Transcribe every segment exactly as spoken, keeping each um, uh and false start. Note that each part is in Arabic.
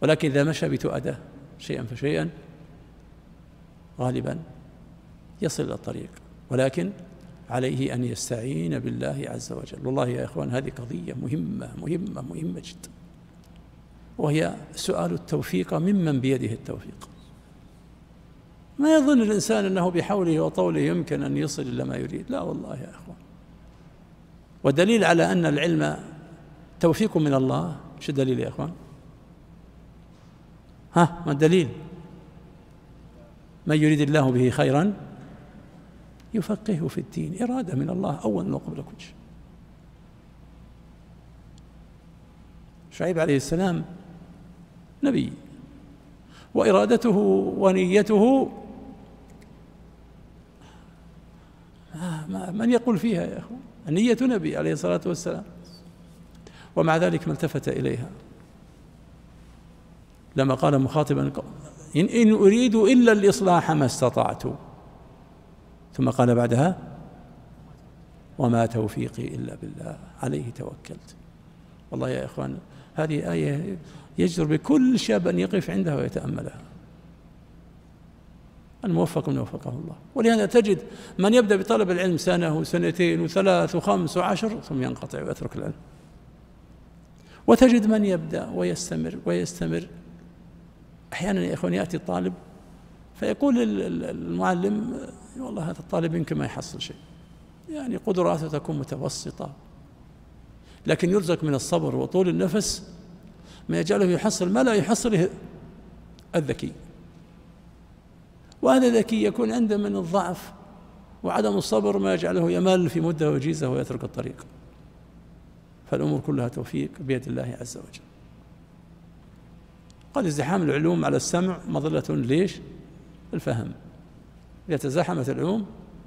ولكن إذا مشى بتؤدة شيئا فشيئا غالبا يصل إلى الطريق، ولكن عليه أن يستعين بالله عز وجل. والله يا إخوان هذه قضية مهمة مهمة مهمة جدا، وهي سؤال التوفيق ممن بيده التوفيق. ما يظن الإنسان أنه بحوله وطوله يمكن أن يصل إلى ما يريد، لا والله يا إخوان. والدليل على أن العلم توفيق من الله، شو الدليل يا إخوان؟ ها ما الدليل؟ من يريد الله به خيرا يفقهه في الدين، إرادة من الله أولا وقبل كل شيء. شعيب عليه السلام نبي، وإرادته ونيته من يقول فيها يا أخوان؟ النية نبي عليه الصلاة والسلام، ومع ذلك ما التفت إليها لما قال مخاطبا إن, إن أريد إلا الإصلاح ما استطعت، ثم قال بعدها وما توفيقي إلا بالله عليه توكلت. والله يا إخوان هذه آية يجدر بكل شاب أن يقف عندها ويتأملها. الموفق من وفقه الله. ولهذا تجد من يبدأ بطلب العلم سنة وسنتين وثلاث وخمس وعشر ثم ينقطع ويترك العلم، وتجد من يبدأ ويستمر ويستمر. أحيانا يا إخوان يأتي الطالب فيقول المعلم والله هذا الطالب يمكن ما يحصل شيء، يعني قدراته تكون متوسطة، لكن يرزق من الصبر وطول النفس ما يجعله يحصل ما لا يحصله الذكي. وهذا الذكي يكون عنده من الضعف وعدم الصبر ما يجعله يمل في مدة وجيزة ويترك الطريق. فالأمور كلها توفيق بيد الله عز وجل. قد ازدحام العلوم على السمع مظلة ليش؟ الفهم. إذا تزاحمت العلوم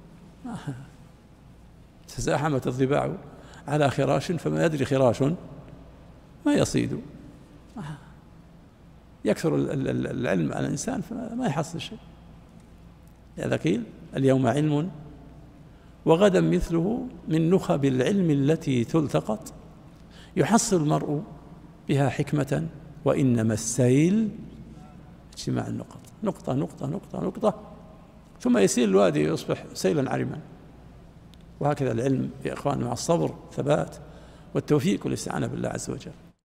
تزاحمت الضباع على خراش فما يدري خراش ما يصيد. يكثر العلم على الإنسان فما يحصل شيء. لذا قيل اليوم علم وغدا مثله من نخب العلم التي تلتقط، يحصل المرء بها حكمة وإنما السيل اجتماع النقط، نقطة نقطة نقطة نقطة ثم يسيل الوادي يصبح سيلا عرما. وهكذا العلم يا إخوان مع الصبر ثبات والتوفيق والاستعانة بالله عز وجل.